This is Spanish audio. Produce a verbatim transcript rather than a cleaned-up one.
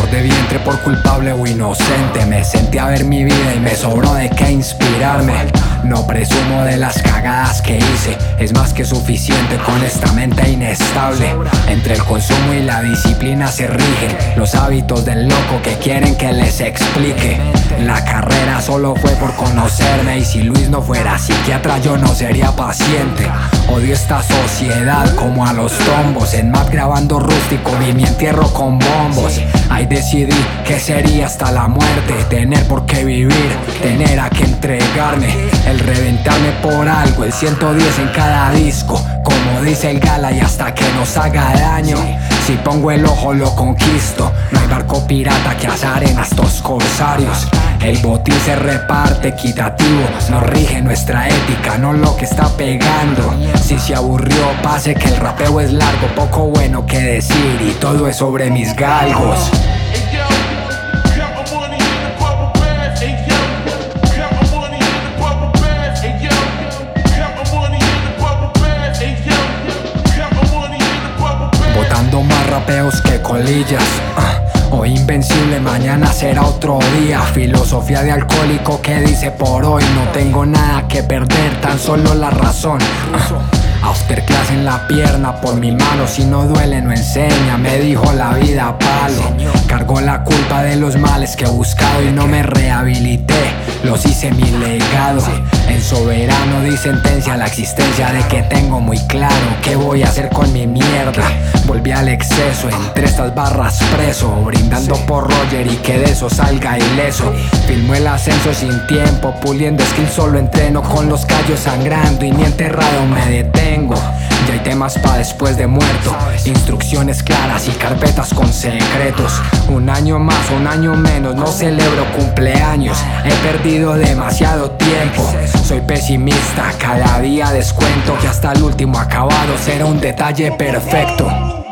Dolor de vientre por culpable o inocente. Me senté a ver mi vida y me sobró de qué inspirarme. No presumo de las cagadas que hice, es más que suficiente con esta mente inestable. Entre el consumo y la disciplina se rigen los hábitos del loco que quieren que les explique. La carrera solo fue por conocerme, y si Luis no fuera psiquiatra yo no sería paciente. Odio esta sociedad como a los tombos. En Map grabando rústico vi mi entierro con bombos. Ahí decidí que sería hasta la muerte, tener por qué vivir, tener a que entregarme, el reventarme por algo, el ciento diez en cada disco, como dice el Gala, y hasta que nos haga daño. Si pongo el ojo lo conquisto, no hay barco pirata que azaren a estos corsarios. El botín se reparte equitativo, nos rige nuestra ética, no lo que está pegando. Si se aburrió, pase que el rapeo es largo, poco bueno que decir y todo es sobre mis galgos. Botando más rapeos que colillas. uh, Hoy invencible, mañana será otro día. Filosofía de alcohólico que dice por hoy no tengo nada que perder, tan solo la razón. uh, Afterclass en la pierna por mi mano, si no duele no enseña, me dijo la vida a palo. Cargo la culpa de los males que he buscado y no me rehabilité, los hice mi legado. En soberano di sentencia a la existencia de que tengo muy claro qué voy a hacer con mi mierda. Volví al exceso, entre estas barras preso, brindando por Roger y que de eso salga ileso. Filmo el ascenso sin tiempo, puliendo skill, solo entreno con los callos sangrando y ni enterrado me detengo. Ya hay temas pa' después de muerto, instrucciones claras y carpetas con secretos. Un año más o un año menos, no celebro cumpleaños, he perdido demasiado tiempo. Soy pesimista, cada día descuento que hasta el último acabado será un detalle perfecto.